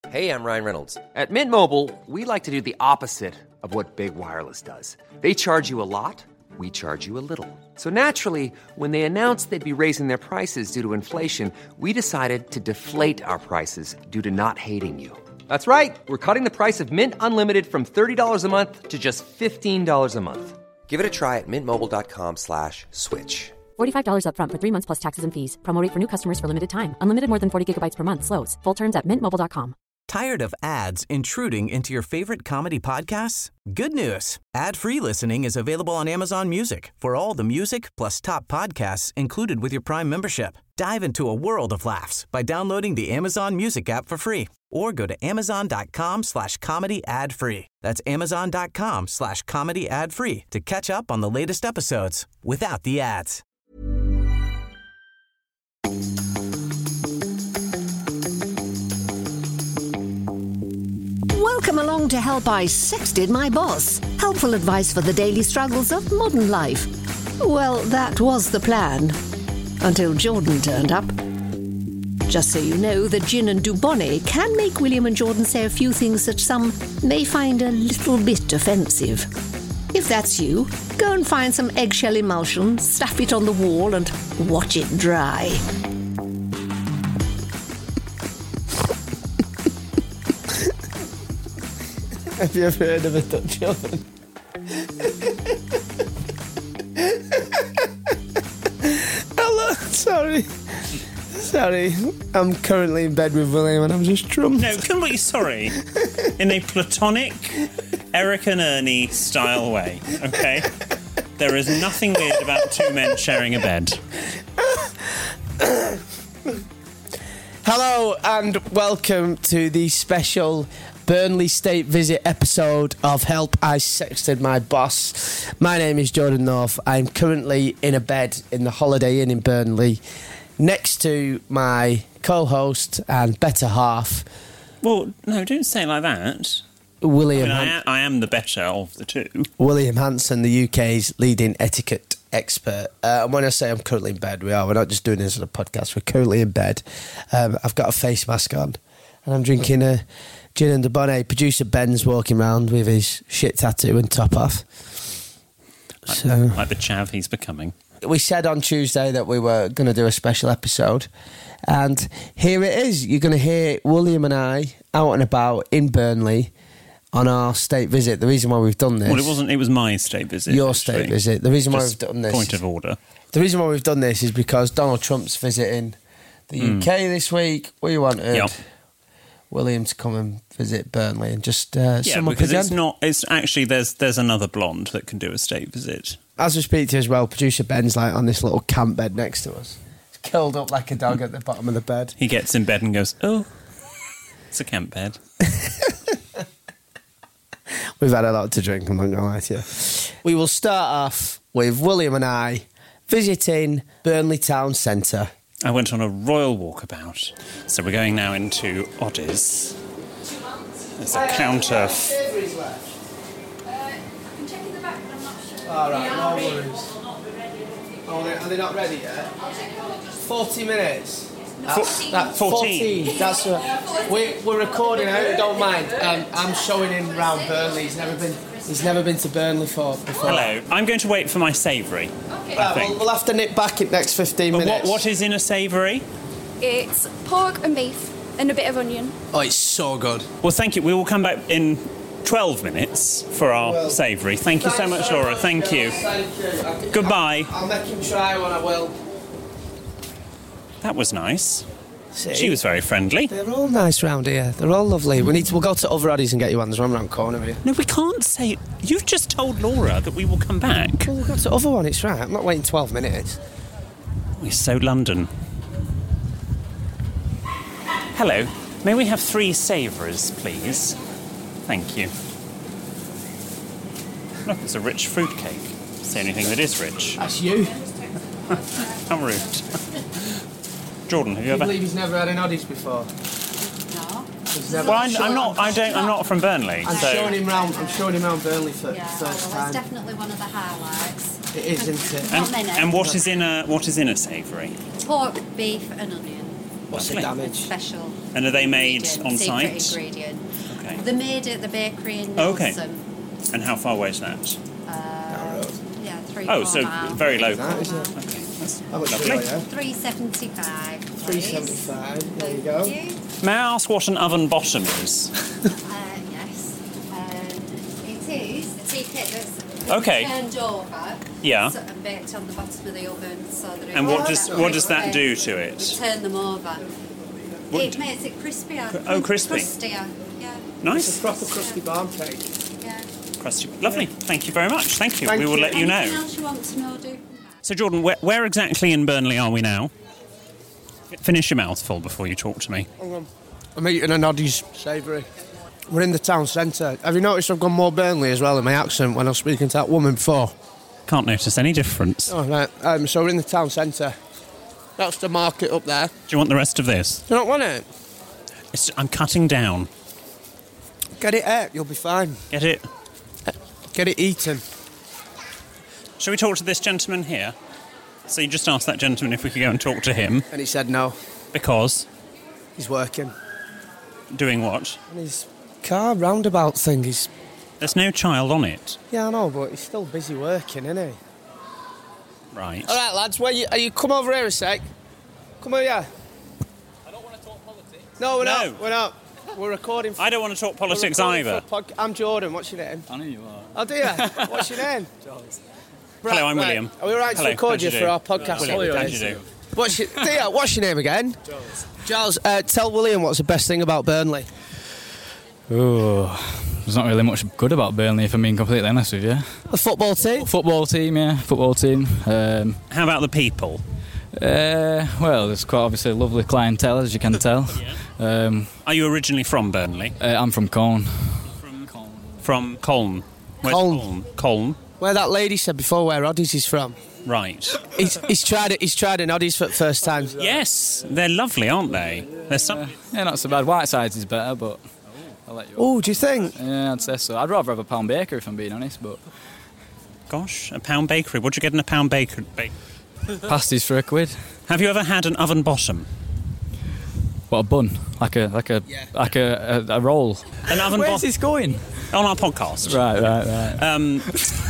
Hey, I'm Ryan Reynolds. At Mint Mobile, we like to do the opposite of what Big Wireless does. They charge you a lot, we charge you a little. So naturally, when they announced they'd be raising their prices due to inflation, we decided to deflate our prices due to not hating you. That's right. We're cutting the price of Mint Unlimited from $30 a month to just $15 a month. Give it a try at mintmobile.com/switch. $45 up front for 3 months plus taxes and fees. Promo rate for new customers for limited time. Unlimited more than 40 gigabytes per month. Slows full terms at mintmobile.com. Tired of ads intruding into your favorite comedy podcasts? Good news. Ad-free listening is available on Amazon Music for all the music plus top podcasts included with your Prime membership. Dive into a world of laughs by downloading the Amazon Music app for free or go to amazon.com/comedy ad-free. That's amazon.com/comedy ad-free to catch up on the latest episodes without the ads. Welcome along to Help I Sexted My Boss. Helpful advice for the daily struggles of modern life. Well, that was the plan. Until Jordan turned up. Just so you know, the gin and Dubonnet can make William and Jordan say a few things that some may find a little bit offensive. If that's you, go and find some eggshell emulsion, stuff it on the wall and watch it dry. Have you ever heard of a Dutch oven? Hello, sorry. I'm currently in bed with William and I'm just drunk. No, couldn't be sorry. In a platonic Eric and Ernie style way, okay? There is nothing weird about two men sharing a bed. Hello and welcome to the special Burnley State Visit episode of Help I Sexted My Boss. My name is Jordan North. I'm currently in a bed in the Holiday Inn in Burnley next to my co-host and better half. Well, no, don't say it like that. William. I am the better of the two. William Hanson, the UK's leading etiquette expert. And when I say I'm currently in bed, we're not just doing this on a podcast, we're currently in bed. I've got a face mask on and I'm drinking a gin and Dubonnet. Producer Ben's walking around with his shit tattoo and top off. Like the chav he's becoming. We said on Tuesday that we were going to do a special episode, and here it is. You're going to hear William and I out and about in Burnley on our state visit. The reason why we've done this... Well, it was my state visit. Your state visit. The reason why we've done this... Point of order. The reason why we've done this is because Donald Trump's visiting the UK this week. We wanted William to come and visit Burnley and just sum up because again. it's actually, there's another blonde that can do a state visit. As we speak to you as well, producer Ben's like on this little camp bed next to us. He's curled up like a dog at the bottom of the bed. He gets in bed and goes, oh, it's a camp bed. We've had a lot to drink, I'm not going to lie to you. We will start off with William and I visiting Burnley Town Centre. I went on a royal walkabout. So we're going now into Oddies. There's a counter. All right, no worries. Oh, are they not ready yet? 40 minutes. That's 14. That's we're recording out. Don't mind. I'm showing him round Burnley. He's never been to Burnley before. Hello. I'm going to wait for my savoury. Okay. Right, we'll have to nip back in next 15 minutes. What is in a savoury? It's pork and beef and a bit of onion. Oh, it's so good. Well, thank you. We will come back in 12 minutes for our savoury. Thank you so much, Laura. Thank you. Thank you. Goodbye. I'll make him try one, I will. That was nice. See? She was very friendly. They're all nice round here. They're all lovely. We'll go to other Oddies and get you one. There's one round the corner here. No, we can't say... You've just told Laura that we will come back. Well, we'll go to other one. It's right. I'm not waiting 12 minutes. We're so London. Hello. May we have 3 savouries, please? Thank you. Look, it's a rich fruitcake. It's the only thing that is rich. That's you. How rude. Jordan, have you ever... I believe he's never had an Oddies before. No. Well, I'm not from Burnley. I'm showing him round Burnley for the first time. It's definitely one of the highlights. It is, isn't it? Not many. And what is in a savoury? Pork, beef, and onion. What's the damage? Special. And are they made on secret site? ingredient. Okay. They're made at the bakery in Okay. Nelson. And how far away is that? Yeah, 3 Oh, so miles. very local. That is it. Okay, that's How much lovely. is it? $3.75. $3.75. There you go. Thank you. May I ask what an oven bottom is? Yes. It is a teakit that's Okay. turned over. Yeah. And baked on the bottom of the oven so that it And what does that do to We it? turn them over. What It d- makes it crispier. Oh, crispy. Crustier. Yeah. It's Nice. a proper crusty barn cake. Yeah. Crusty. Lovely. Thank you very much. Thank you. Thank We will you. let you Anything know. else you want to know, do? So, Jordan, where exactly in Burnley are we now? Finish your mouthful before you talk to me. I'm eating a Noddy's savoury. We're in the town centre. Have you noticed I've gone more Burnley as well in my accent when I was speaking to that woman before? Can't notice any difference. Oh, right. So we're in the town centre. That's the market up there. Do you want the rest of this? Do you not want it? I'm cutting down. Get it out, you'll be fine. Get it? Get it eaten. Shall we talk to this gentleman here? So you just asked that gentleman if we could go and talk to him. And he said no. Because? He's working. Doing what? And his car roundabout thing is... There's no child on it. Yeah, I know, but he's still busy working, isn't he? Right. All right, lads, are you come over here a sec? Come over here. I don't want to talk politics. No, we're No. not. We're not. We're recording... I don't want to talk we're politics recording either. for a I'm Jordan. What's your name? I know you are. Oh, do you? What's your name? Charles. Hello, I'm William. Are we all right to Hello, record how'd you you for do? our podcast? William, Anyway? how'd you do? What's your name again? Giles, tell William what's the best thing about Burnley. Oh, there's not really much good about Burnley, if I'm being completely honest with you. The football team? Football team, yeah, football team. How about the people? Well, there's quite obviously a lovely clientele, as you can tell. Are you originally from Burnley? I'm from Colne. From Colne. Where's Colne. Colne. Where that lady said before where Oddies is from. Right. He's tried it. He's tried an Oddies for the first time. Yes, they're lovely, aren't they? There's some. Yeah, not so bad. Whitesides is better, but I'll let you. Oh, do you think? Yeah, I'd say so. I'd rather have a pound baker, if I'm being honest, but Gosh, a pound bakery. What'd you get in a pound bakery? pasties for £1. Have you ever had an oven bottom? What, a bun? Like a roll. An oven Where's bottom this going? on our podcast. Right.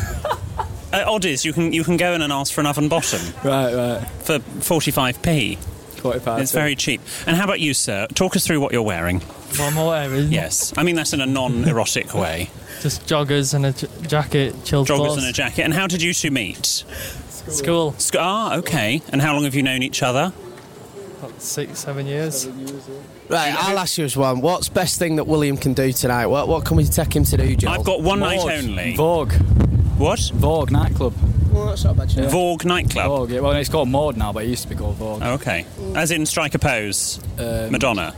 At Oddies, you can go in and ask for an oven bottom Right. for 45p. 45. It's very cheap. And how about you, sir? Talk us through what you're wearing. What am I wearing? Yes, I mean that's in a non-erotic way. Just joggers and a jacket, chilled Joggers clothes. and a jacket. And how did you two meet? School. Okay. And how long have you known each other? About 6-7 years. Right, I'll ask you as one. What's best thing that William can do tonight? What can we take him to do, Joel? I've got one night only. Vogue. What? Vogue nightclub. Well, that's not bad. Yeah. Vogue nightclub. Vogue, yeah. Well, it's called Maud now, but it used to be called Vogue. Okay. As in strike a pose. Madonna.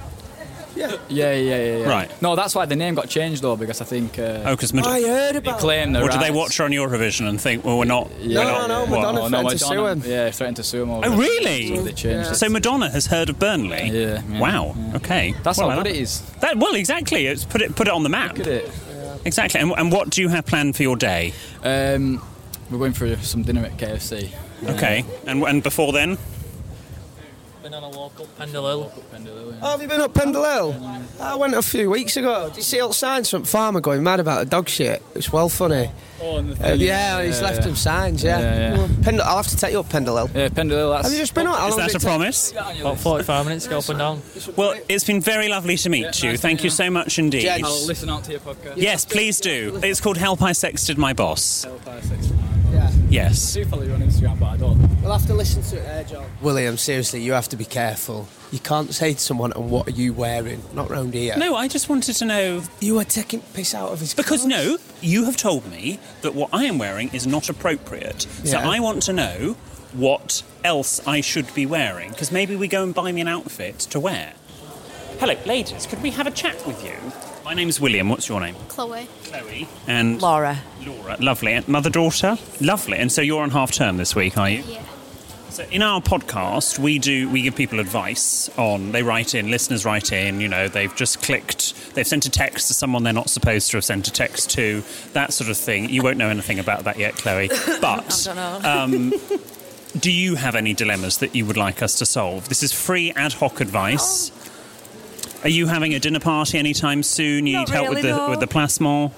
Yeah. Right. No, that's why the name got changed, though, because I think... Oh, because I Madonna. heard they about claim the Or did they rights. watch her on Eurovision and think, well, we're not... Yeah. we're not No, what? Madonna threatened to sue Madonna, him. Yeah, threatened to sue him over Oh, it. really? So they changed it. So Madonna has heard of Burnley? Yeah. Wow. Yeah. Okay. That's Well, how I good love it is. Well, exactly. It's put it on the map. Look at it. Exactly. And what do you have planned for your day? We're going for some dinner at KFC. Okay. And before then? Been on a walk up Pendle Hill. Oh, have you been up Pendle Hill? I went a few weeks ago. Did you see all the signs from Farmer going mad about the dog shit? It's well funny. Oh, and the Yeah, he's left them signs, yeah. Yeah. Pendle, I'll have to take you up Pendle Hill. Yeah, Pendle Hill, that's... Have you just been up? How Is long that did a it promise? About 45 minutes, go up and down. Well, it's been very lovely to meet you. Thank you so much indeed. Jed. I'll listen out to your podcast. Yes, please do. It's called Help I Sexted My Boss. Yeah. Yes. I do follow you on Instagram, but I don't. We'll have to listen to it there, John. William, seriously, you have to be careful. You can't say to someone, and what are you wearing? Not round here. No, I just wanted to know... You were taking piss out of his Because, clothes. no, you have told me that what I am wearing is not appropriate. So Yeah. I want to know what else I should be wearing. Because maybe we go and buy me an outfit to wear. Hello, ladies, could we have a chat with you? My name's William. What's your name? Chloe. Chloe. And... Laura. Laura. Lovely. And mother-daughter? Lovely. And so you're on half-term this week, are you? Yeah. So in our podcast, we give people advice on, listeners write in, they've just they've sent a text to someone they're not supposed to have sent a text to, that sort of thing. You won't know anything about that yet, Chloe. But I don't know. do you have any dilemmas that you would like us to solve? This is free ad hoc advice. Are you having a dinner party anytime soon? You Not need help really, with no. the plasma?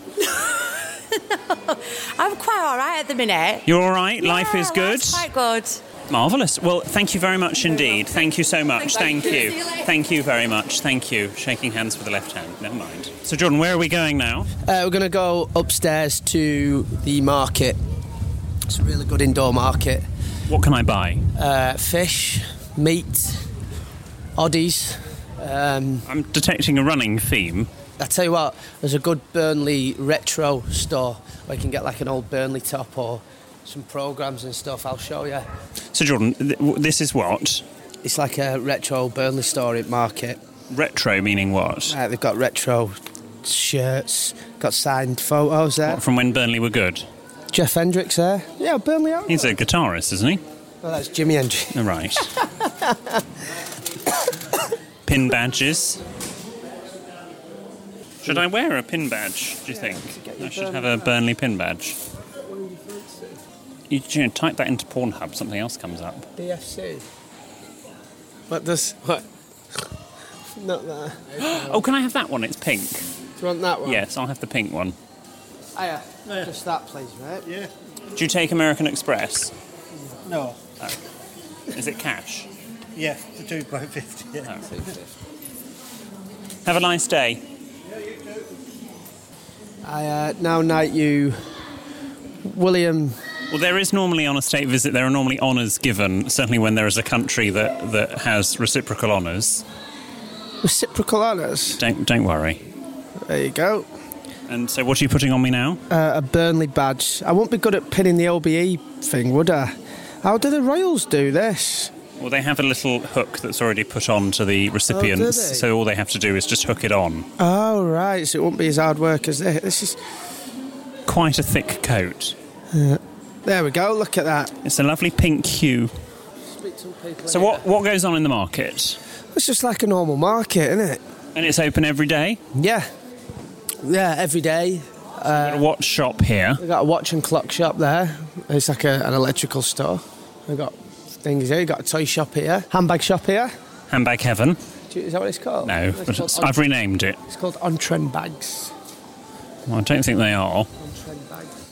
I'm quite all right at the minute. You're all right? Life is Yeah, good? life's quite good. Marvellous. Well, thank you very much indeed. Thank you so much. Thank See you. you later. Thank you very much. Thank you. Shaking hands with the left hand. Never mind. So, Jordan, where are we going now? We're going to go upstairs to the market. It's a really good indoor market. What can I buy? Fish, meat, oddies. I'm detecting a running theme. I tell you what, there's a good Burnley retro store where you can get like an old Burnley top or some programmes and stuff. I'll show you. So, Jordan, this is what? It's like a retro Burnley store at market. Retro meaning what? They've got retro shirts, got signed photos there. What, from when Burnley were good? Jeff Hendricks there. Yeah, Burnley are. He's a guitarist, isn't he? Oh, that's Jimi Hendrix. Oh, right. Pin badges. Should I wear a pin badge, do you think? I should have a Burnley pin badge. You know, type that into Pornhub, something else comes up. BFC. What does... What? Not that. Oh, can I have that one? It's pink. Do you want that one? Yes, I'll have the pink one. Oh, yeah. Just that, please, mate. Yeah. Do you take American Express? No. Oh. Is it cash? Yeah, the 2.50. Yeah. Oh. Have a nice day. I now knight you, William. Well, there is normally on a state visit, there are normally honours given, certainly when there is a country that has reciprocal honours. Reciprocal honours? Don't worry. There you go. And so what are you putting on me now? A Burnley badge. I won't be good at pinning the OBE thing, would I? How do the Royals do this? Well, they have a little hook that's already put on to the recipients, do they? so all they have to do is just hook it on. Oh, right, so it won't be as hard work as this. This is... Quite a thick coat. There we go, look at that. It's a lovely pink hue. So what goes on in the market? It's just like a normal market, isn't it? And it's open every day? Yeah. Yeah, every day. We've got a watch shop here. We've got a watch and clock shop there. It's like an electrical store. We've got things here. We've got a toy shop here. Handbag shop here. Handbag Heaven? Is that what it's called? No, It's but called I've renamed it. It's called On Trend Bags. Well, I don't think they are. On Trend Bags.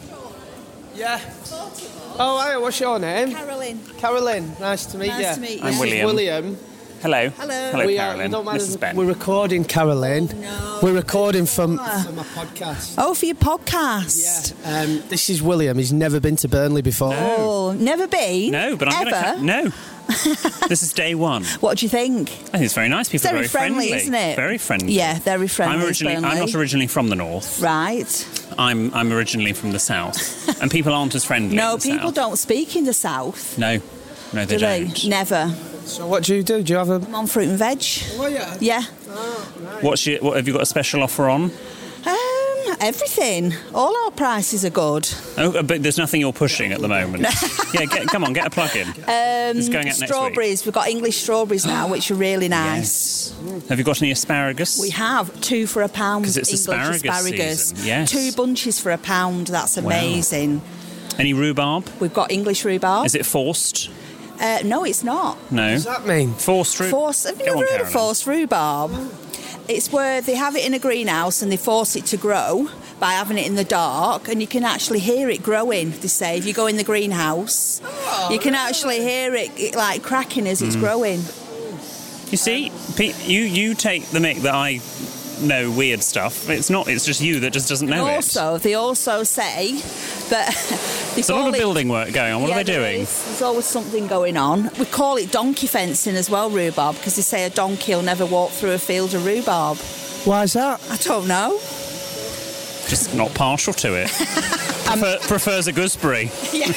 Yeah. Oh, hi, what's your name? Carolyn. Carolyn, nice to meet you. Nice to meet you. I'm This is William. William. Hello. Hello. Hello, We Carolyn. don't mind This is Ben. We're recording, Caroline. No. We're recording from my podcast. Oh, for your podcast? Yeah. This is William. He's never been to Burnley before. Oh, never been? No, but I'm Ever? going to... No. This is day one. What do you think? I think it's very nice. People It's are very friendly, isn't it? Very friendly. Yeah, very friendly. I'm not originally from the north. Right. I'm originally from the south, and people aren't as friendly. No, in the people south. don't speak in the south. No, they Do they? don't. Never. So what do you do? Do you have a... I'm on fruit and veg. Oh, yeah. Yeah. What have you got a special offer on? Everything. All our prices are good. Oh, but there's nothing you're pushing at the moment. Yeah, come on, get a plug in. It's going out next week. Strawberries. We've got English strawberries now, which are really nice. Yes. Have you got any asparagus? We have 2 for £1. 'Cause it's English asparagus season, yes. 2 bunches for £1. That's amazing. Any rhubarb? We've got English rhubarb. Is it forced? No, it's not. No. What does that mean? Forced rhubarb? Have you never heard of forced rhubarb? It's where they have it in a greenhouse and they force it to grow by having it in the dark, and you can actually hear it growing. They say if you go in the greenhouse, you can actually hear it like cracking as it's growing. You see, you take the mick that I know weird stuff. It's not. It's just you that just doesn't know it. They also say that There's a lot of building work going on. What are they doing? There's always something going on. We call it donkey fencing as well, rhubarb, because they say a donkey will never walk through a field of rhubarb. Why is that? I don't know. Just not partial to it. Prefers a gooseberry.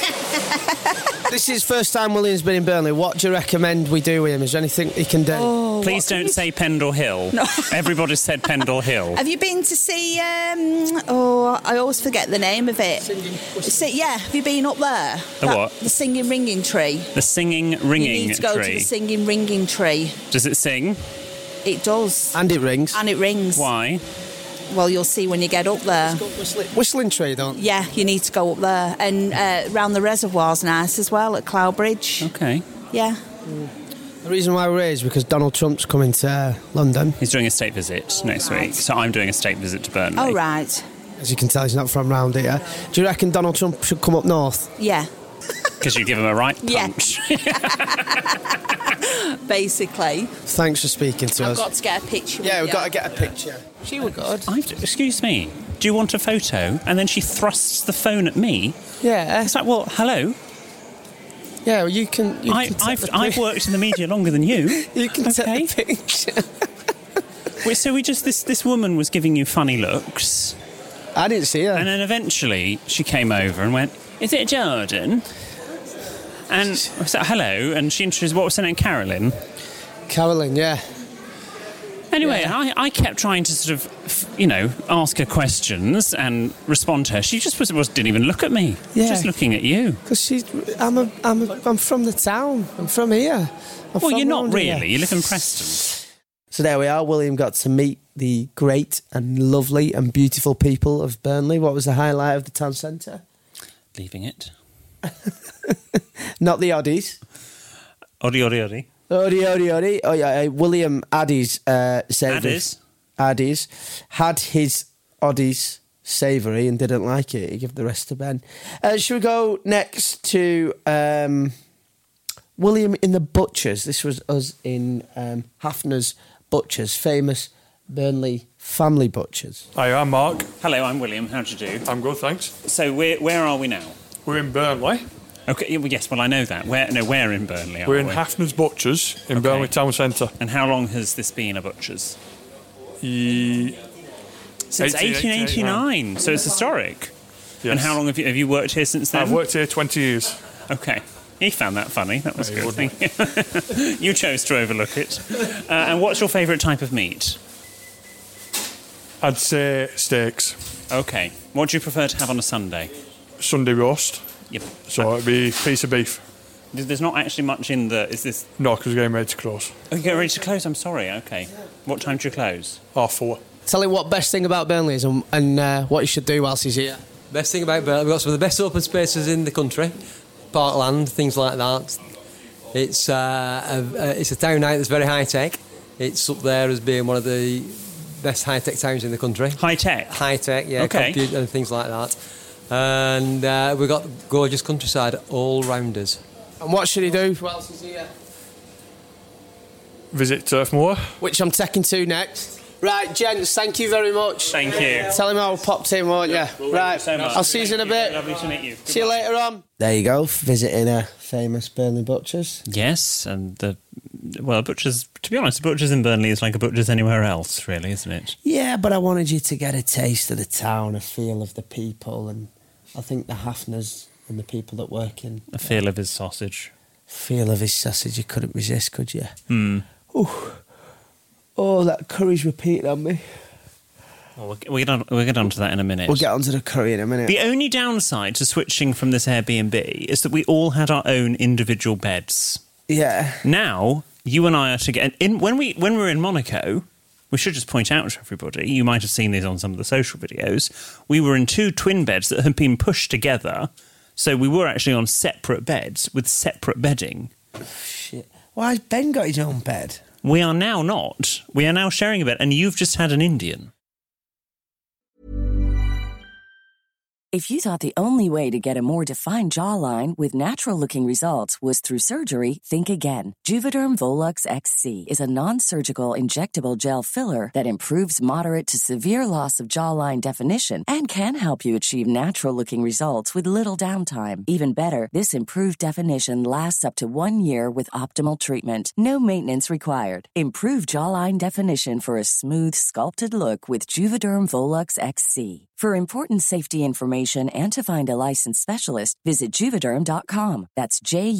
This is first time William's been in Burnley. What do you recommend we do with him? Is there anything he can do? Please don't say Pendle Hill. No. Everybody's said Pendle Hill. Have you been to see... I always forget the name of it. Have you been up there? The what? The Singing Ringing Tree. The Singing Ringing Tree. You need to go to the Singing Ringing Tree. Does it sing? It does. And it rings. And it rings. Why? Well, you'll see when you get up there. Whistling Tree, don't you? Yeah, you need to go up there. And round the reservoir's nice as well at Cloud Bridge. Okay. Yeah. The reason why we're here is because Donald Trump's coming to London. He's doing a state visit next week, so I'm doing a state visit to Burnley. Oh, right. As you can tell, he's not from round here. Do you reckon Donald Trump should come up north? Yeah. Because you give him a right Yeah. punch. Basically. Thanks for speaking to I've us. got to get a picture. Yeah, with we've you. got to get a picture. She would good. Excuse me, do you want a photo? And then she thrusts the phone at me. Yeah. It's like, well, hello. Yeah, well, you can I've worked in the media longer than you. You can take the picture. So this woman was giving you funny looks. I didn't see her. And then eventually she came over and went, "Is it Jordan?" And I said, "Hello." And she introduced, what was her name? Carolyn. Carolyn, yeah. Anyway, I kept trying to sort of, ask her questions and respond to her. She just didn't even look at me. Yeah. Just looking at you. Because I'm from the town. I'm from here. Well, you're not really. Here. You live in Preston. So there we are. William got to meet the great and lovely and beautiful people of Burnley. What was the highlight of the town centre? Leaving it. Not the Oddies. Oddy, oddy, oddy. Oddy, oddy, oddy. Oh, yeah. William Addy's savoury. Addy's had his Oddies savoury and didn't like it. He gave the rest to Ben. Should we go next to William in the Butchers? This was us in Hafner's Butchers, famous Burnley family butchers. Hi, I'm Mark. Hello, I'm William. How do you do? I'm good, thanks. So where are we now? We're in Burnley. Okay, yes, well, I know that. Where in Burnley are we? We're in Hafner's Butchers in Burnley Town Centre. And how long has this been a butcher's? Since Since 1889, so it's historic. Yes. And how long have you worked here since then? I've worked here 20 years. Okay. He found that funny. That was good. You chose to overlook it. And what's your favourite type of meat? I'd say steaks. Okay. What do you prefer to have on a Sunday? Sunday roast. Yep. So it'd be a piece of beef. There's not actually much in the... Is this... No, because we're getting ready to close. Oh, you're getting ready to close? I'm sorry. Okay. What time do you close? 4:30. Tell him what best thing about Burnley is and what he should do whilst he's here. Best thing about Burnley, we've got some of the best open spaces in the country. Parkland, things like that. It's a town now that's very high-tech. It's up there as being one of the best high-tech towns in the country. High-tech? High-tech, yeah. Okay. Computer and things like that. And we've got gorgeous countryside all round us. And what should he do whilst he's here? Visit Turf Moor. Which I'm taking to next. Right, gents, thank you very much. Thank you. Tell him I popped in, won't you? Right, so much. I'll see you in a bit. Lovely to meet you. See you later on. There you go, visiting a famous Burnley Butchers. Yes, and butchers, to be honest, butchers in Burnley is like a butchers anywhere else, really, isn't it? Yeah, but I wanted you to get a taste of the town, a feel of the people, and I think the Hafners and the people that work in... A feel of his sausage. Feel of his sausage, you couldn't resist, could you? Hmm. Ooh. Oh, that curry's repeating on me. Well, we'll get on to that in a minute. We'll get on to the curry in a minute. The only downside to switching from this Airbnb is that we all had our own individual beds. Yeah. Now, you and I are together. When we were in Monaco, we should just point out to everybody, you might have seen these on some of the social videos, we were in two twin beds that had been pushed together, so we were actually on separate beds with separate bedding. Shit. Why has Ben got his own bed? We are now not. We are now sharing a bed, and you've just had an Indian. If you thought the only way to get a more defined jawline with natural-looking results was through surgery, think again. Juvederm Volux XC is a non-surgical injectable gel filler that improves moderate to severe loss of jawline definition and can help you achieve natural-looking results with little downtime. Even better, this improved definition lasts up to 1 year with optimal treatment. No maintenance required. Improve jawline definition for a smooth, sculpted look with Juvederm Volux XC. For important safety information and to find a licensed specialist, visit Juvederm.com. That's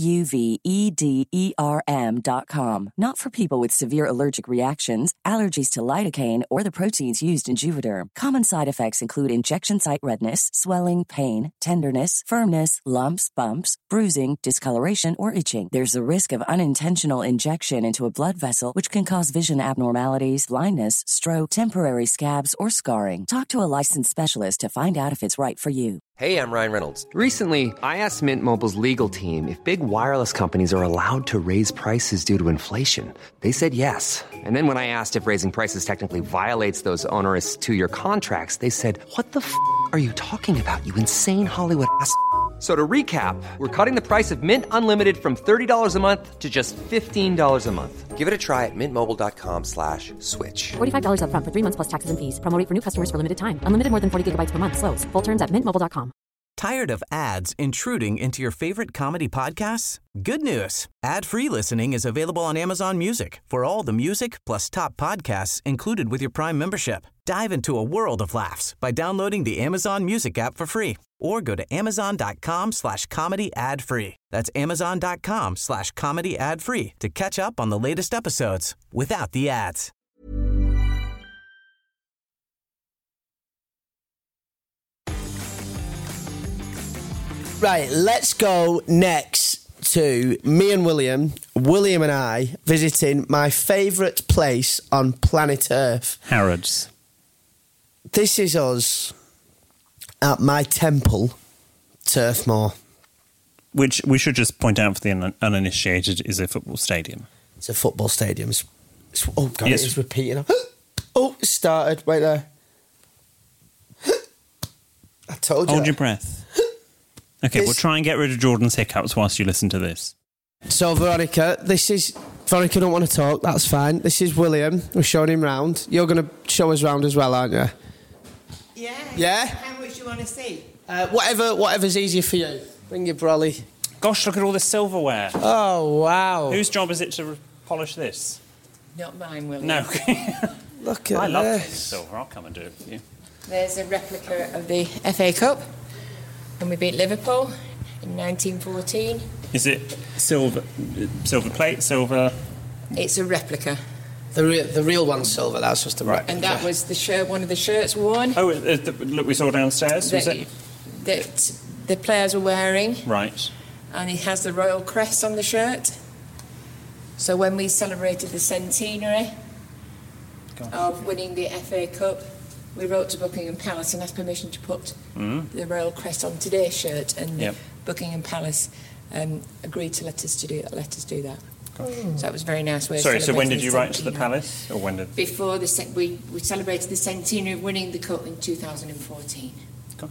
JUVEDERM.com. Not for people with severe allergic reactions, allergies to lidocaine, or the proteins used in Juvederm. Common side effects include injection site redness, swelling, pain, tenderness, firmness, lumps, bumps, bruising, discoloration, or itching. There's a risk of unintentional injection into a blood vessel, which can cause vision abnormalities, blindness, stroke, temporary scabs, or scarring. Talk to a licensed specialist specialist to find out if it's right for you. Hey, I'm Ryan Reynolds. Recently, I asked Mint Mobile's legal team if big wireless companies are allowed to raise prices due to inflation. They said yes. And then when I asked if raising prices technically violates those onerous 2-year contracts, they said, "What the f*** are you talking about, you insane Hollywood ass?" So to recap, we're cutting the price of Mint Unlimited from $30 a month to just $15 a month. Give it a try at mintmobile.com/switch. $45 up front for 3 months plus taxes and fees. Promo rate for new customers for limited time. Unlimited more than 40 gigabytes per month. Slows full terms at mintmobile.com. Tired of ads intruding into your favorite comedy podcasts? Good news. Ad-free listening is available on Amazon Music for all the music plus top podcasts included with your Prime membership. Dive into a world of laughs by downloading the Amazon Music app for free or go to amazon.com/comedy ad-free. That's amazon.com/comedy ad-free to catch up on the latest episodes without the ads. Right, let's go next to me and William and I visiting my favourite place on planet Earth. Harrods. This is us at my temple, Turf Moor. Which we should just point out for the uninitiated is a football stadium. It's a football stadium. Oh, God, Yes. it is repeating. Oh, it started. Wait there. I told you. Hold your breath. Okay, we'll try and get rid of Jordan's hiccups whilst you listen to this. So, Veronica, Veronica don't want to talk, that's fine. This is William. We're showing him round. You're going to show us round as well, aren't you? Yeah. Yeah? How much do you want to see? Whatever's easier for you. Bring your brolly. Gosh, look at all this silverware. Oh, wow. Whose job is it to polish this? Not mine, William. No. Look at I love this. clean silver. I'll come and do it for you. There's a replica of the FA Cup when we beat Liverpool in 1914. Is it silver plate, silver? It's a replica. The real one's silver, that's just a replica. And that was the shirt, one of the shirts worn. Oh, look, we saw downstairs, was it? That the players were wearing. Right. And it has the royal crest on the shirt. So when we celebrated the centenary of winning the FA Cup, we wrote to Buckingham Palace and asked permission to put the royal crest on today's shirt, and Buckingham Palace agreed to let us do that. So that was a very nice way of Sorry, so when did you write to the centenary. palace? Or when did... Before we celebrated the centenary of winning the cup in 2014. Gosh.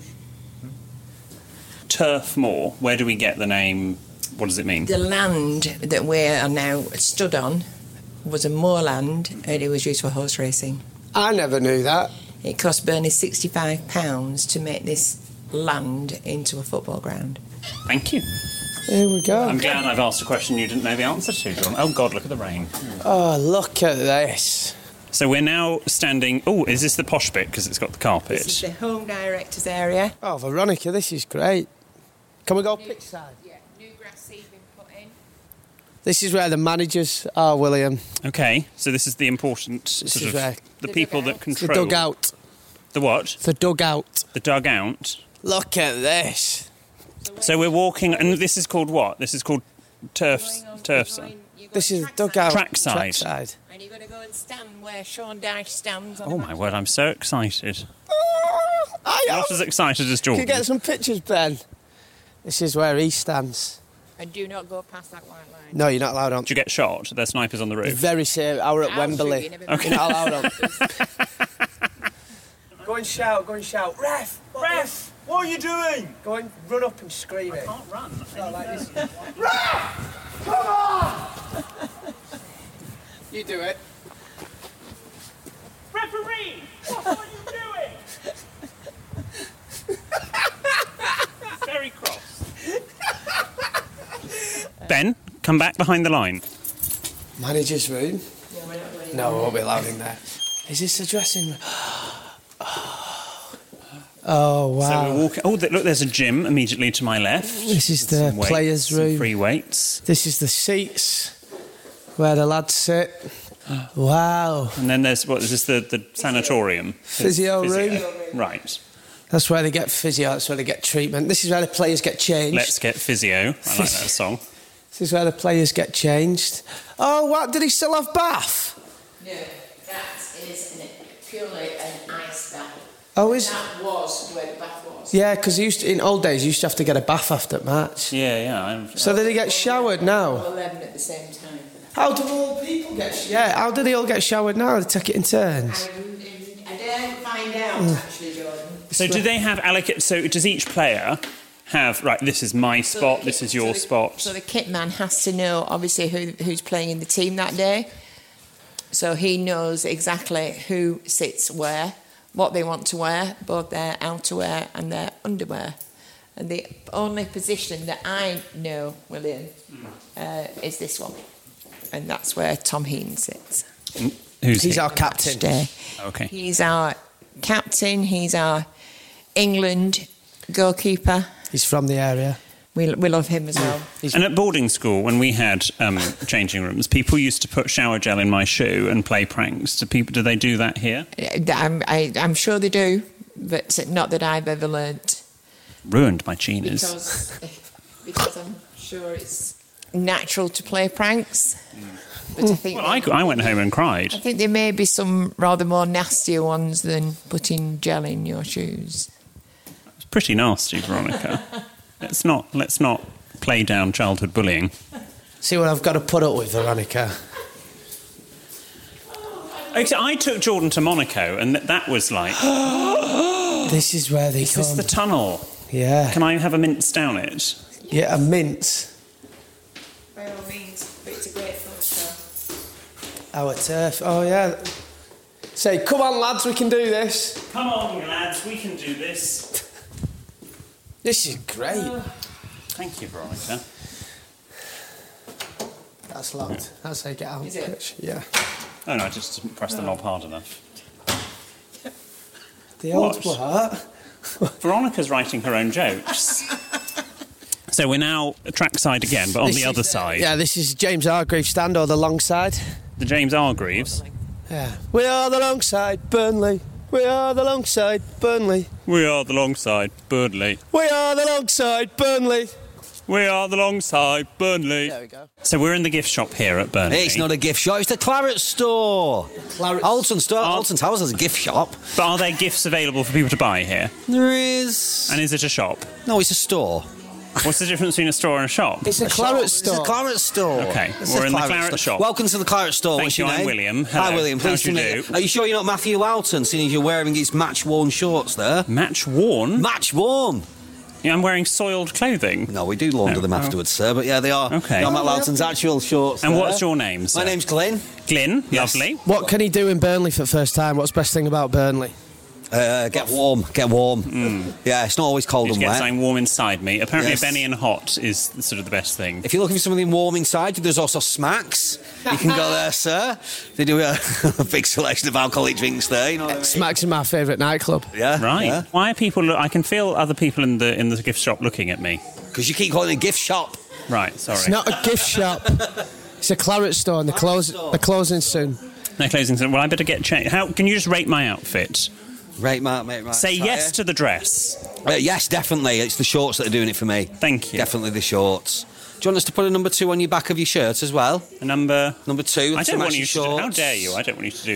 Turf Moor, where do we get the name? What does it mean? The land that we are now stood on was a moorland, and it was used for horse racing. I never knew that. It cost Burnley £65 to make this land into a football ground. Thank you. Here we go. I'm glad I've asked a question you didn't know the answer to, John. Oh, God, look at the rain. Oh, look at this. So we're now standing... Oh, is this the posh bit because it's got the carpet? This is the home director's area. Oh, Veronica, this is great. Can we go pitch side? Yeah, new grass seed been put in. This is where the managers are, William. Okay, so this is the important This is where the people that control... the dugout. The what? The dugout. The dugout. Look at this. So we're walking, and this is called what? This is called turf side. This is dugout. Trackside. And you've got to go and stand where Sean Dyche stands. Oh my word, I'm so excited. I am. Not as excited as Can Jordan. you get some pictures, Ben? This is where he stands. And do not go past that white line. No, you're not allowed on. Did you get shot? There's snipers on the roof. Very serious. We're at Wembley. Okay. You're not allowed on. Go and shout, Ref! Ref! What are you doing? Go and run up and scream it. I can't run. No, like this. Ref! Come on! You do it. Referee! What are you doing? Very cross. Ben, come back behind the line. Manager's room? No, we won't be allowed in there. Is this the dressing room? Oh, wow. So we're walking... Oh, look, there's a gym immediately to my left. This is the Some weights, players' some room. free weights. This is the seats where the lads sit. Wow. And then there's, what is this, the sanatorium? Physio room. Right. That's where they get physio, that's where they get treatment. This is where the players get changed. Let's get physio. I like that song. This is where the players get changed. Oh, what? Did he still have bath? No, that is purely an ice bath. Oh, is That was where the bath was. Yeah, because in old days, you used to have to get a bath after match. Yeah. So did they get showered now? 11 at the same time. How do all people get... Yeah, how do they all get showered now? They take it in turns? I didn't find out, actually, Jordan. So do they have allocate? So does each player have, right, this is my spot, this is your spot? So the kit man has to know, obviously, who's playing in the team that day. So he knows exactly who sits where, what they want to wear, both their outerwear and their underwear. And the only position that I know, William, is this one. And that's where Tom Heen sits. He's our captain. Okay. He's our captain, he's our England goalkeeper. He's from the area. We love him as well. And at boarding school, when we had changing rooms, people used to put shower gel in my shoe and play pranks. Do they do that here? I'm sure they do, but not that I've ever learnt. Ruined my chinas. Because I'm sure it's natural to play pranks. But I think I went home and cried. I think there may be some rather more nastier ones than putting gel in your shoes. It's pretty nasty, Veronica. Let's not play down childhood bullying. See what I've got to put up with, Veronica. I took Jordan to Monaco, and that was like... This is where they come. Is this the tunnel? Yeah. Can I have a mince down it? Yeah, a mince. By all means, but it's a great photo. Our turf. Oh, yeah. Say, come on, lads, we can do this. Come on, lads, we can do this. This is great. Thank you, Veronica. That's locked. That's how you get out of the pitch. Yeah. Oh, no, I just didn't press the knob hard enough. The old what? Veronica's writing her own jokes. So we're now trackside again, but on the other side. Yeah, this is James Hargreaves' stand, or the long side. The James Hargreaves? Yeah. We are the long side, Burnley. We are the long side, Burnley. We are the long side, Burnley. We are the long side, Burnley. We are the long side, Burnley. There we go. So we're in the gift shop here at Burnley. It's not a gift shop, it's the Claret store. Alton Towers has a gift shop. But are there gifts available for people to buy here? There is. And is it a shop? No, it's a store. What's the difference between a store and a shop? It's a Claret store. It's a Claret store. Okay, we're in the Claret shop. Welcome to the Claret store. Thank What's you, your name? I'm William. Hello. Hi, William. Pleased to meet you. Are you sure you're not Matthew Alton, seeing as you're wearing his match-worn shorts there? Match-worn? Match-worn. Yeah, I'm wearing soiled clothing. No, we do launder them afterwards, sir, but yeah, they are. Okay. They are Matt Alton's actual shorts. And there. what's your name, sir? My name's Glyn. Glyn, Yes. lovely. What can he do in Burnley for the first time? What's the best thing about Burnley? Get warm. Yeah, it's not always cold Just and get wet. something warm inside me. Apparently, Yes. Benny and hot is sort of the best thing. If you're looking for something warm inside, there's also Smacks. You can go there, sir. They do a big selection of alcoholic drinks there. You know what I mean? Smacks is my favourite nightclub. Yeah, Right. yeah. Why are people... I can feel other people in the gift shop looking at me. Because you keep calling it a gift shop. Right, sorry. It's not a gift shop. It's a Claret store, and they're closing soon. They're closing soon. Well, I better get changed. Can you just rate my outfit? Rate my Say yes to the dress. Yes, definitely. It's the shorts that are doing it for me. Thank you. Definitely the shorts. Do you want us to put a number 2 on your back of your shirt as well? A number 2. I don't want you to do, how dare you? I don't want you to do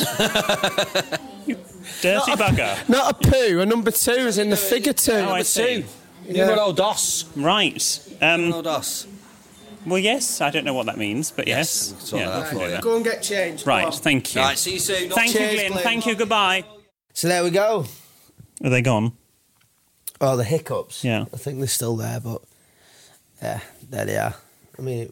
that. You dirty bugger. Not a poo. A number 2 is in the figure 2. Oh, I see. Numero dos. Right. Numero dos. Well, yes. I don't know what that means, but yes. that for you. Go and get changed. Right. Thank you. Right, see you soon. Thank you, Cheers, Glyn. Glyn. Thank you. Goodbye. So there we go. Are they gone? Oh, the hiccups. Yeah. I think they're still there, but yeah, there they are. I mean,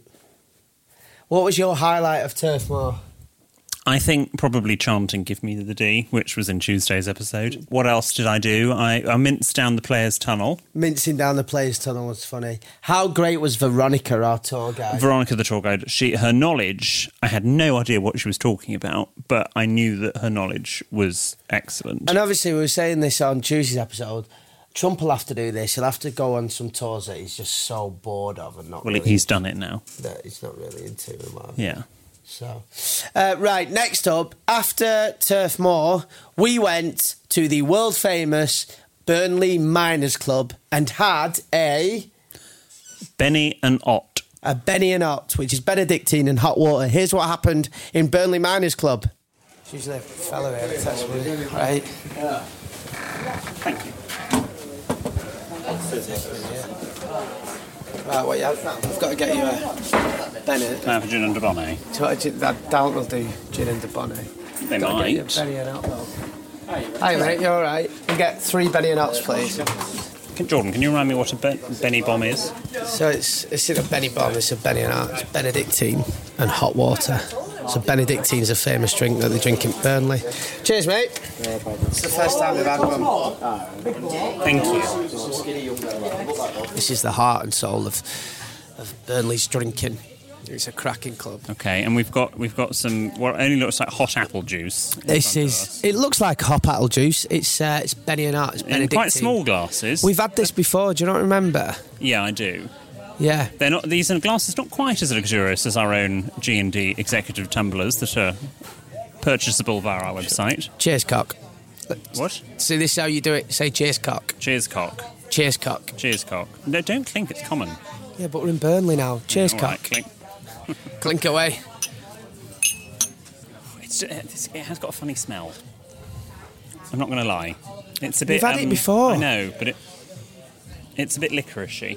what was your highlight of Turf Moor? I think probably chanting "Give Me the D," which was in Tuesday's episode. What else did I do? I minced down the players' tunnel. Mincing down the players' tunnel was funny. How great was Veronica, our tour guide? Veronica, the tour guide, her knowledge, I had no idea what she was talking about, but I knew that her knowledge was excellent. And obviously, we were saying this on Tuesday's episode. Trump will have to do this. He'll have to go on some tours that he's just so bored of and not. Well, really he's done it now. That he's not really into and what have Yeah. you. So, right, next up, after Turf Moor, we went to the world famous Burnley Miners Club and had a Benny and Ott. A Benny and Ott, which is Benedictine and hot water. Here's what happened in Burnley Miners Club. It's usually a fella here that's actually right. Thank you. Right, what you have now? I've got to get you a Bennett. Can I have a gin and a bonnet? That doubt will do gin and a bonnet. They Gotta might. Get you a Benny and Out, though. Hi, mate, you alright? You get 3 Benny and Outs, please. Jordan, can you remind me what a Benny Bomb is? So it's in a Benny Bomb, it's a Benny and Out, it's Benedictine and hot water. So Benedictine's a famous drink that they drink in Burnley. Cheers, mate. It's the first time we've had one. Thank you. This is the heart and soul of Burnley's drinking. It's a cracking club. Okay, and we've got some what only looks like hot apple juice. It looks like hot apple juice. It's Benny and Out. It's Benedictine. In quite small glasses. We've had this before. Do you not remember? Yeah, I do. Yeah. They're not. These are glasses not quite as luxurious as our own G&D executive tumblers that are purchasable via our website. Cheers, cock. What? See, this is how you do it. Say cheers, cock. Cheers, cock. Cheers, cock. Cheers, cock. No, don't clink. It's common. Yeah, but we're in Burnley now. Cheers, All cock. right, clink. Clink away. It has got a funny smell. I'm not going to lie. It's a bit. We've had it before. I know, but it's a bit licoricey.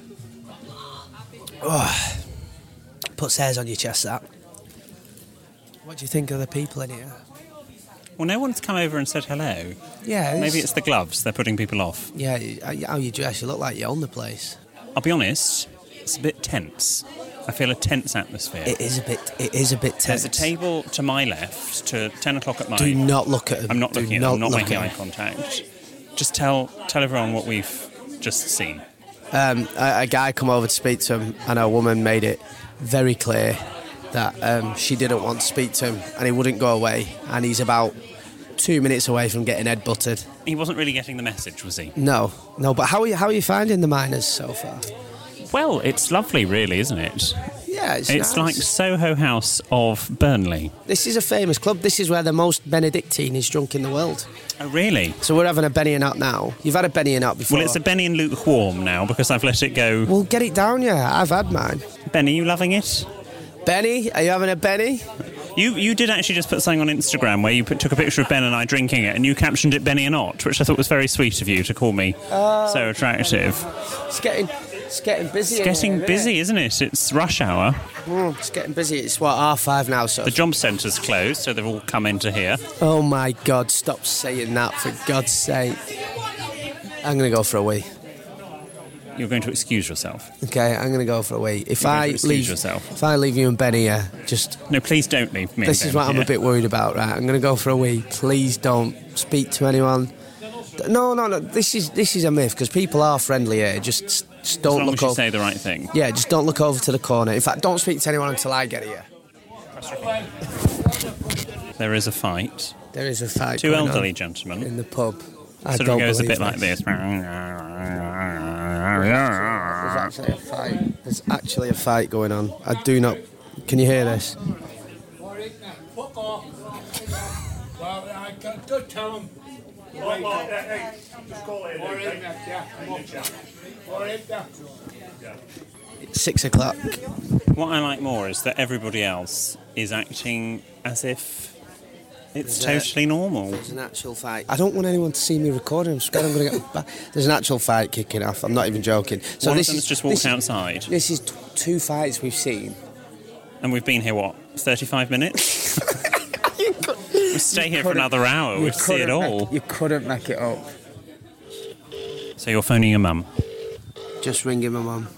Oh, puts hairs on your chest, that. What do you think of the people in here? Well, no one's come over and said hello. Yeah. Maybe it's the gloves. They're putting people off. Yeah, how you dress, you look like you own the place. I'll be honest, it's a bit tense. I feel a tense atmosphere. It is a bit tense. There's a table to my left, to 10 o'clock at mine. Do not look at him. I'm not Do looking at not him. I'm not look making at eye him. contact. Just tell everyone what we've just seen. A guy come over to speak to him, and a woman made it very clear that she didn't want to speak to him, and he wouldn't go away. And he's about 2 minutes away from getting head buttered. He wasn't really getting the message, was he? No. But how are you finding the Miners so far? Well, it's lovely, really, isn't it? Yeah, it's It's nice. like Soho House of Burnley. This is a famous club. This is where the most Benedictine is drunk in the world. Oh, really? So we're having a Benny and Out now. You've had a Benny and Out before. Well, it's a Benny and lukewarm now because I've let it go. Well, get it down, yeah. I've had mine. Benny, you loving it? Benny, are you having a Benny? You did actually just put something on Instagram where you took a picture of Ben and I drinking it, and you captioned it Benny and Ott, which I thought was very sweet of you to call me so attractive. It's getting busy. It's getting busy, isn't it? It's rush hour. It's getting busy. It's 5:30 now, so... The job centre's closed, so they've all come into here. Oh, my God, stop saying that, for God's sake. I'm going to go for a wee. You're going to excuse yourself. Okay, I'm going to go for a wee. If I leave you and Benny here, just... No, please don't leave me. This is what I'm a bit worried about, right? I'm going to go for a wee. Please don't speak to anyone. No. This is a myth, because people are friendly here. Just don't look over. As long as you say the right thing. Yeah, just don't look over to the corner. In fact, don't speak to anyone until I get here. There is a fight. There is a fight. Two elderly gentlemen in the pub. Sort of goes a bit like this. There's actually a fight going on. I do not... Can you hear this? Just tell him. It's 6 o'clock. What I like more is that everybody else is acting as if it's totally normal. There's an actual fight. I don't want anyone to see me recording. I'm scared I'm going to get back. There's an actual fight kicking off. I'm not even joking. So One this of them's just walked outside. This is 2 fights we've seen. And we've been here, 35 minutes? We stay here for another hour. We'd see it all. You couldn't make it up. So you're phoning your mum? Just ringing my mum.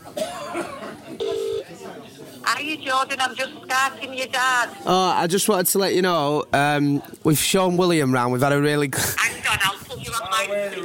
Are you Jordan? I'm just Skyping your dad. Oh, I just wanted to let you know, we've shown William round. We've had a really good... Hang on, I'll put you on my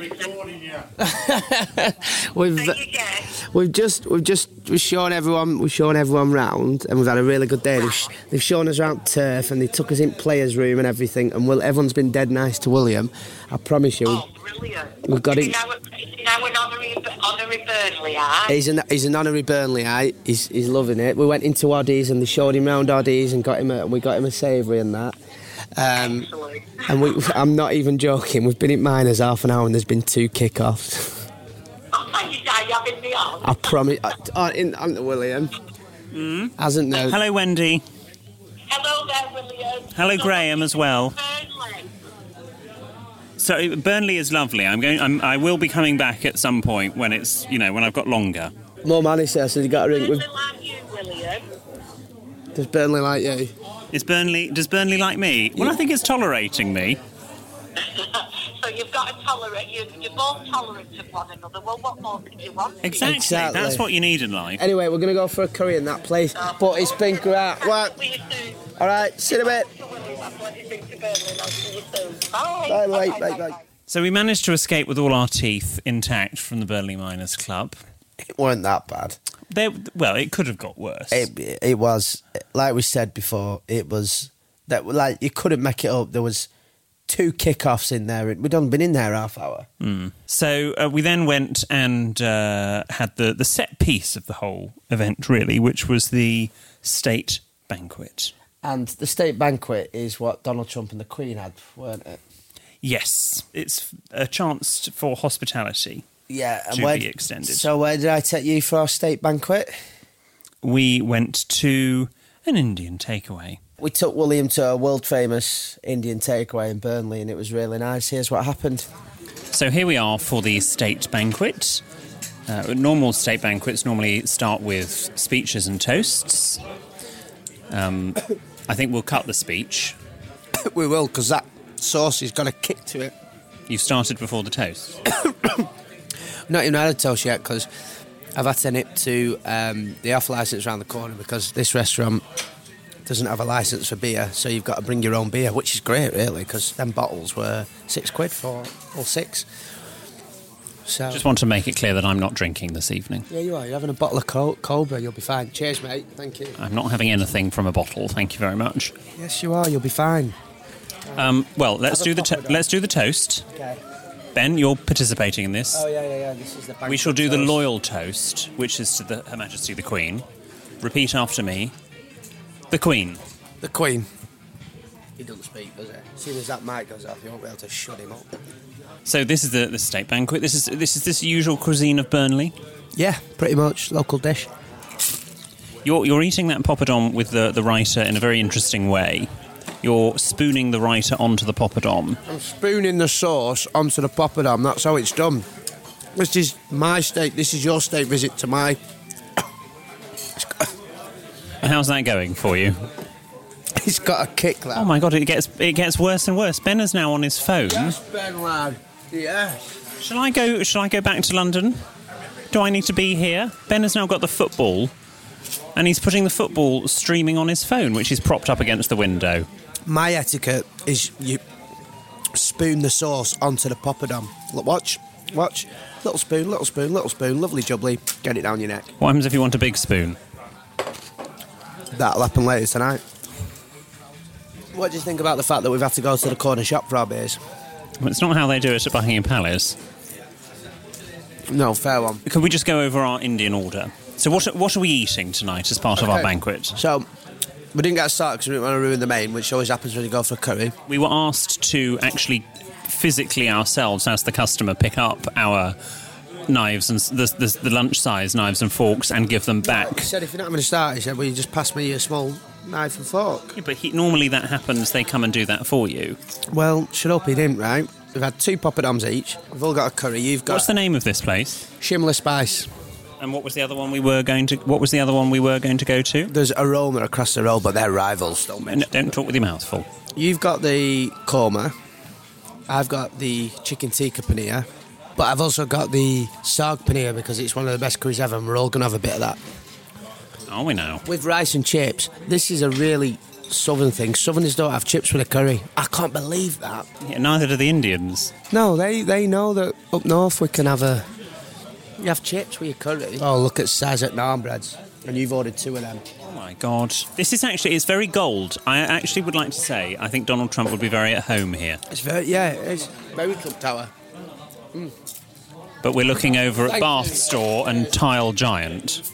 We've shown everyone round, and we've had a really good day. They've shown us around turf, and they took us in players' room and everything. And everyone's been dead nice to William. I promise you. Oh, brilliant! We've got him. Is he now an honorary Burnleyite? He's an honorary Burnleyite. He's loving it. We went into Oddies, and they showed him round Oddies, and we got him a savoury and that. And I'm not even joking. We've been at Miners half an hour, and there's been 2 kick-offs. Having me on? I promise. I'm the William. Hasn't there? Hello, Wendy. Hello there, William. Hello, Graham, as well. So Burnley is lovely. I will be coming back at some point when it's, when I've got longer. More money, sir, so you got a ring with... like you, William. Does Burnley like you? Does Burnley like me? Well, I think it's tolerating me. So you've got to tolerate. You're both tolerant of one another. Well, what more could you want? Exactly. That's what you need in life. Anyway, we're going to go for a curry in that place. But it's been great. Right. All right, see you in a bit. Bye. So we managed to escape with all our teeth intact from the Burnley Miners Club. It weren't that bad. It could have got worse. It was, like we said before, it was, that like you couldn't make it up. There was 2 kickoffs in there. We'd only been in there half hour. So we then went and had the set piece of the whole event, really, which was the state banquet. And the state banquet is what Donald Trump and the Queen had, weren't it? Yes, it's a chance for hospitality. Yeah, and to be extended. So where did I take you for our state banquet? We went to an Indian takeaway. We took William to a world-famous Indian takeaway in Burnley, and it was really nice. Here's what happened. So here we are for the state banquet. Normal state banquets normally start with speeches and toasts. I think we'll cut the speech. We will, because that sauce has got a kick to it. You started before the toast? Not even had a toast yet, because I've had to nip to the off licence around the corner, because this restaurant doesn't have a licence for beer, so you've got to bring your own beer, which is great, really, because them bottles were £6 for all 6. So just want to make it clear that I'm not drinking this evening. Yeah, you are. You're having a bottle of Cobra. You'll be fine. Cheers, mate. Thank you. I'm not having anything from a bottle. Thank you very much. Yes, you are. You'll be fine. Well, let's do the toast. Okay. Ben, you're participating in this. Oh yeah. This is the banquet. We shall do toast. the loyal toast, which is to Her Majesty the Queen. Repeat after me. The Queen. The Queen. He doesn't speak, does he? As soon as that mic goes off, you won't be able to shut him up. So this is the state banquet. This is this usual cuisine of Burnley. Yeah, pretty much local dish. You're eating that poppadom with the writer in a very interesting way. You're spooning the writer onto the poppadom. I'm spooning the sauce onto the poppadom. That's how it's done. This is my state. This is your state visit to my. How's that going for you? It's got a kick, that. Oh my God! It gets worse and worse. Ben is now on his phone. Yes, Ben, lad. Yes. Shall I go back to London? Do I need to be here? Ben has now got the football, and he's putting the football streaming on his phone, which is propped up against the window. My etiquette is you spoon the sauce onto the poppadom. Look, watch. Little spoon. Lovely jubbly. Get it down your neck. What happens if you want a big spoon? That'll happen later tonight. What do you think about the fact that we've had to go to the corner shop for our beers? Well, it's not how they do it at Buckingham Palace. No, fair one. Could we just go over our Indian order? So what are we eating tonight as part of our banquet? So, we didn't get started because we didn't want to ruin the main, which always happens when you go for a curry. We were asked to actually physically ourselves, as the customer, pick up our knives and the lunch-size knives and forks and give them back. He said, if you're not going to start, he said, well, you just pass me a small knife and fork. Yeah, but normally that happens, they come and do that for you. Well, shut up, he didn't, right? We've had 2 poppadoms each. We've all got a curry. You've got... What's the name of this place? Shimla Spice. And what was the other one we were going to go to? There's Aroma across the road, but they're rivals, Don't talk with your mouth full. You've got the korma. I've got the chicken tikka paneer. But I've also got the saag paneer because it's one of the best curries ever, and we're all going to have a bit of that. Are we now? With rice and chips. This is a really southern thing. Southerners don't have chips with a curry. I can't believe that. Yeah, neither do the Indians. No, they know that up north we can have you have chips with your curry. Oh, look at Sazat naan breads. And you've ordered 2 of them. Oh my God. This is it's very gold. I actually would like to say, I think Donald Trump would be very at home here. It's very Trump Tower. Mm. But we're looking over at Bath Store and Tile Giant.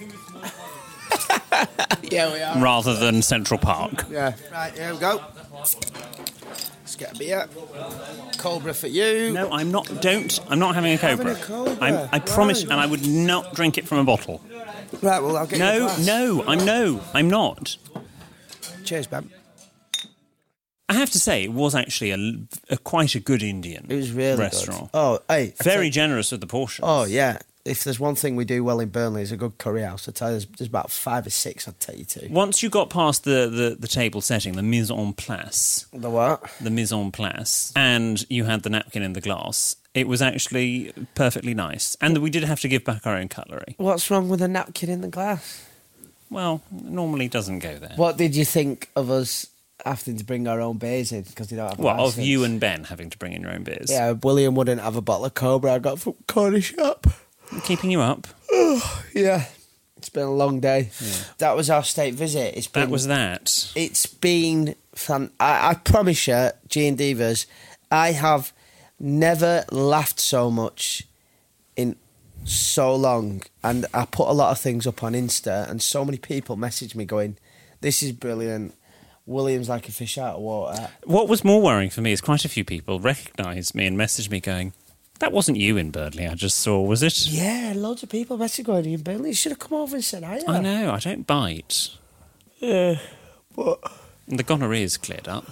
Yeah, we are. Rather than Central Park. Yeah. Right, here we go. Let's get a beer. Cobra for you. No, I'm not. I'm not having a Cobra. I promise, and I would not drink it from a bottle. Right, well, I'll get you a glass. I'm not. Cheers, Ben. I have to say, it was actually quite a good Indian It was really restaurant. good. Oh, hey. Very generous with the portions. Oh, yeah. If there's one thing we do well in Burnley, is a good curry house. I tell you, there's about 5 or 6 I'd take you to. Once you got past the table setting, the mise en place. The what? The mise en place. And you had the napkin in the glass. It was actually perfectly nice. And we did have to give back our own cutlery. What's wrong with a napkin in the glass? Well, it normally doesn't go there. What did you think of us having to bring our own beers in because they don't have a Well, license? of you and Ben having to bring in your own beers. Yeah, William wouldn't have a bottle of Cobra I got from Corner Shop. Keeping you up. Yeah. It's been a long day. Yeah. That was our state visit. That was that. It's been fun. I promise you, G and Divas, I have never laughed so much in so long. And I put a lot of things up on Insta, and so many people message me going, "This is brilliant. William's like a fish out of water." What was more worrying for me is quite a few people recognised me and messaged me going, "That wasn't you in Burnley I just saw, was it?" Yeah, loads of people messaged going, "Are you in Burnley? You should have come over and said hi." I know, I don't bite. Yeah, but... And the gonorrhea's cleared up.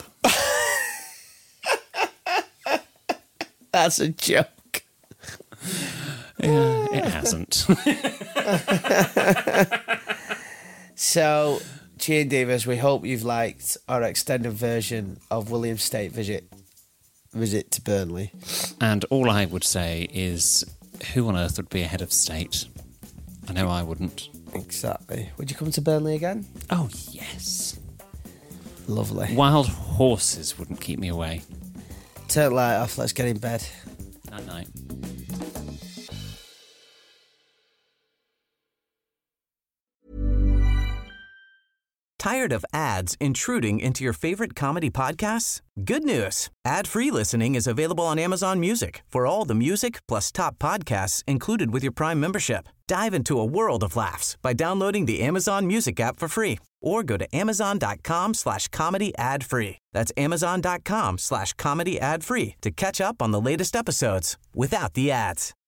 That's a joke. Yeah, it hasn't. So, G and Divas, we hope you've liked our extended version of William's state visit to Burnley. And all I would say is, who on earth would be a head of state? I know I wouldn't. Exactly. Would you come to Burnley again? Oh, yes. Lovely. Wild horses wouldn't keep me away. Turn the light off, let's get in bed. Night-night. Tired of ads intruding into your favorite comedy podcasts? Good news. Ad-free listening is available on Amazon Music for all the music plus top podcasts included with your Prime membership. Dive into a world of laughs by downloading the Amazon Music app for free or go to amazon.com/comedy ad-free. That's amazon.com/comedy ad-free to catch up on the latest episodes without the ads.